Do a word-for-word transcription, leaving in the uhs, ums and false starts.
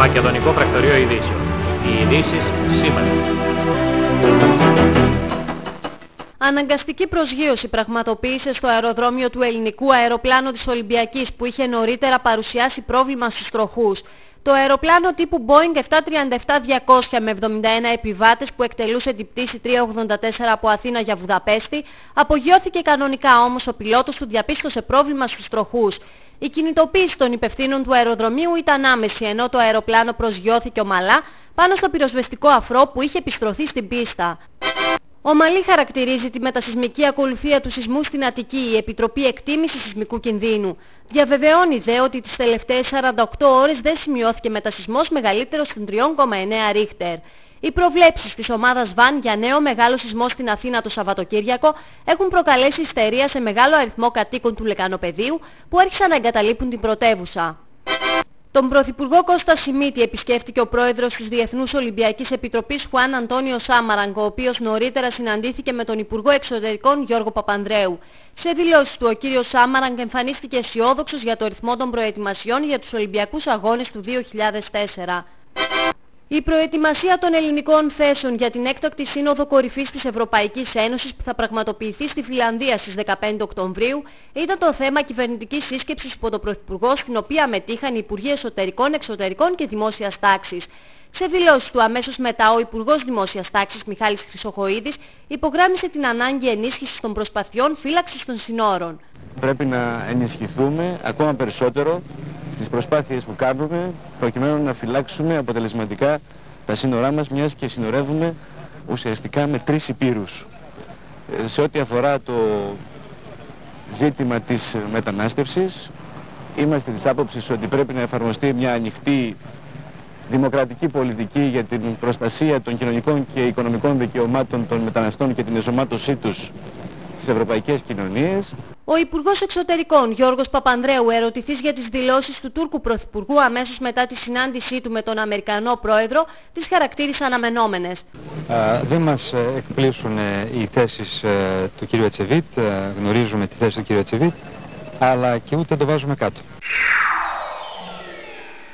Μακεδονικό Πρακτορείο Ειδήσεων. Οι ειδήσεις σήμερα. Αναγκαστική προσγείωση πραγματοποίησε στο αεροδρόμιο του ελληνικού αεροπλάνου της Ολυμπιακής που είχε νωρίτερα παρουσιάσει πρόβλημα στους τροχούς. Το αεροπλάνο τύπου Boeing επτακόσια τριάντα επτά διακόσια με εβδομήντα ένα επιβάτες που εκτελούσε την πτήση τριακόσια ογδόντα τέσσερα από Αθήνα για Βουδαπέστη απογειώθηκε κανονικά, όμως ο πιλότος του διαπίστωσε πρόβλημα στους τροχούς. Η κινητοποίηση των υπευθύνων του αεροδρομίου ήταν άμεση, ενώ το αεροπλάνο προσγειώθηκε ομαλά πάνω στο πυροσβεστικό αφρό που είχε επιστρωθεί στην πίστα. Ομαλή χαρακτηρίζει τη μετασεισμική ακολουθία του σεισμού στην Αττική η Επιτροπή Εκτίμησης Σεισμικού Κινδύνου. Διαβεβαιώνει δε ότι τις τελευταίες σαράντα οκτώ ώρες δεν σημειώθηκε μετασεισμός μεγαλύτερος των τρία κόμμα εννέα ρίχτερ. Οι προβλέψεις της ομάδας Βαν για νέο μεγάλο σεισμό στην Αθήνα το Σαββατοκύριακο έχουν προκαλέσει ιστερία σε μεγάλο αριθμό κατοίκων του Λεκανοπεδίου που άρχισαν να εγκαταλείπουν την πρωτεύουσα. Τον Πρωθυπουργό Κώστα Σιμίτη επισκέφτηκε ο πρόεδρος της Διεθνούς Ολυμπιακής Επιτροπής Χουάν Αντώνιο Σάμαραγκ, ο οποίος νωρίτερα συναντήθηκε με τον Υπουργό Εξωτερικών Γιώργο Παπανδρέου. Σε δηλώσεις του, ο κύριος Σάμαραγκ εμφανίστηκε αισιόδοξος για το ρυθμό των προετοιμασιών για τους Ολυμπιακούς Αγώνες του δύο χιλιάδες τέσσερα. Η προετοιμασία των ελληνικών θέσεων για την έκτακτη σύνοδο κορυφής της Ευρωπαϊκής Ένωσης που θα πραγματοποιηθεί στη Φιλανδία στις δεκαπέντε Οκτωβρίου ήταν το θέμα κυβερνητικής σύσκεψης υπό τον Πρωθυπουργό, στην οποία μετήχαν οι Υπουργοί Εσωτερικών, Εξωτερικών και Δημόσιας Τάξης. Σε δηλώσεις του αμέσως μετά, ο Υπουργός Δημόσιας Τάξης Μιχάλης Χρυσοχοΐδης υπογράμμισε την ανάγκη ενίσχυσης των προσπαθειών φύλαξης των συνόρων. Πρέπει να ενισχυθούμε ακόμα περισσότερο στις προσπάθειες που κάνουμε προκειμένου να φυλάξουμε αποτελεσματικά τα σύνορά μας, μιας και συνορεύουμε ουσιαστικά με τρεις υπήρους. Σε ό,τι αφορά το ζήτημα της μετανάστευσης, είμαστε της άποψης ότι πρέπει να εφαρμοστεί μια ανοιχτή δημοκρατική πολιτική για την προστασία των κοινωνικών και οικονομικών δικαιωμάτων των μεταναστών και την ενσωμάτωσή τους στις ευρωπαϊκές κοινωνίες. Ο Υπουργός Εξωτερικών Γιώργος Παπανδρέου, ερωτηθής για τις δηλώσεις του Τούρκου Πρωθυπουργού αμέσως μετά τη συνάντησή του με τον Αμερικανό Πρόεδρο, τις χαρακτήρισε αναμενόμενες. Α, δεν μας εκπλήσουν οι θέσεις του κ. Ετσεβίτ, γνωρίζουμε τη θέση του κ. Ετσεβίτ, αλλά και ούτε το βάζουμε κάτω.